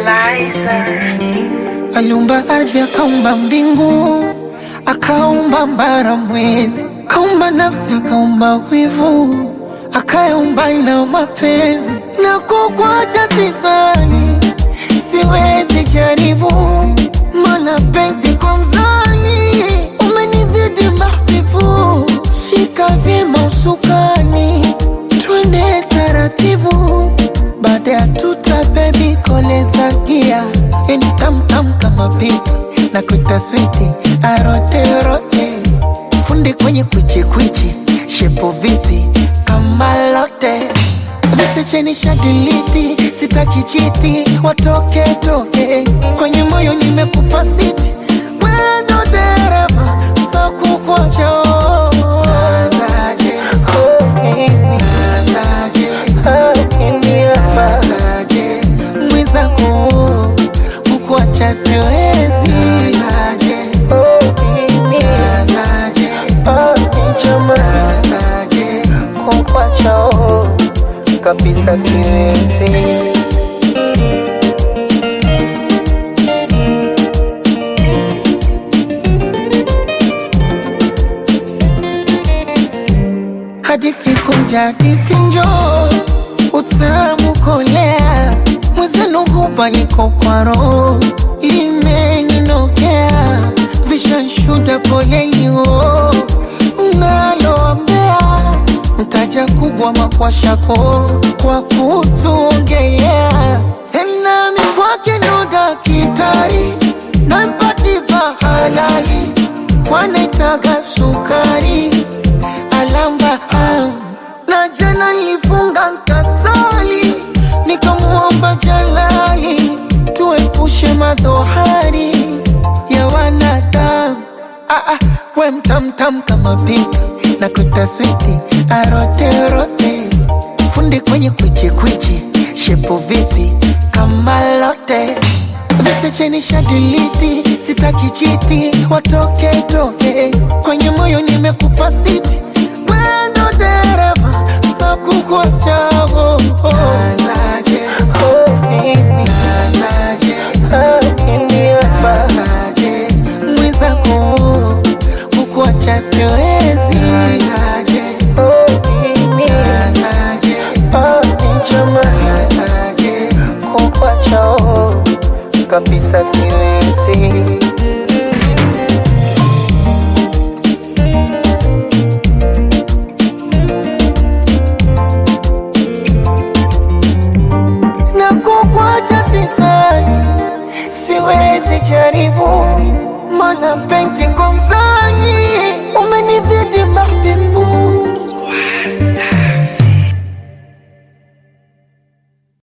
Aliumba ardhi, akaumba mbingu, akaumba mbara mwezi, akaumba nafsi, akaumba wivu, akaumba na mapenzi. Na kukuacha sisani, siwezi jaribu, mana penzi kwa mzani umenizidi mahbibu. Shika vyema usukani, twende taratibu, baada ya tuta baby koleza gia. Eni tam tam kama pipi, na kuita switi arote rote, fundi kwenye kwichi kwichi, shepo vipi kama lote. Viche cheni shadiliti, sitaki chiti, watoke toke, kwenye moyo nimekupa siti, wendo dereva, so kukuacha. Nazaje, nazaje, nazaje, mwizako kukuacha siwezi. Nazaje, nazaje, nazaje, kukuacha kabisa siwezi. Hadithi kunja, hadithi njoo, utamu kolea, mwezenu hupa niko kwa roho, imeninokea, vishanshuda pole hiyo, mnaloambea mtaja kubwa makwashako kwa kutuongea. Tena mikwake ndo dakitari, na mpatiba halali, wanaitaga sukari, alamba na jana nilifunga nkasali, nikamuomba Jalali tuepushe madhohari ya wanadamu. We mtamtam kama pipi, na kuita switi arote rote, fundi kwenye kwichi kwichi, shepo vipi kama lote. Viche cheni shadiliti, sitaki chiti, watoke toke, kwenye moyo nimekupa siti, wendo dereva, so kukuacha. Nazaje, nazaje, nazaje, mwizako kukuacha siwezi. Nazaje, nazaje, nazaje, kukuacha kabisa siwezi. Na kukuacha sisani, siwezi jaribu, mana penzi kwa mzani umenizidi mahbibu.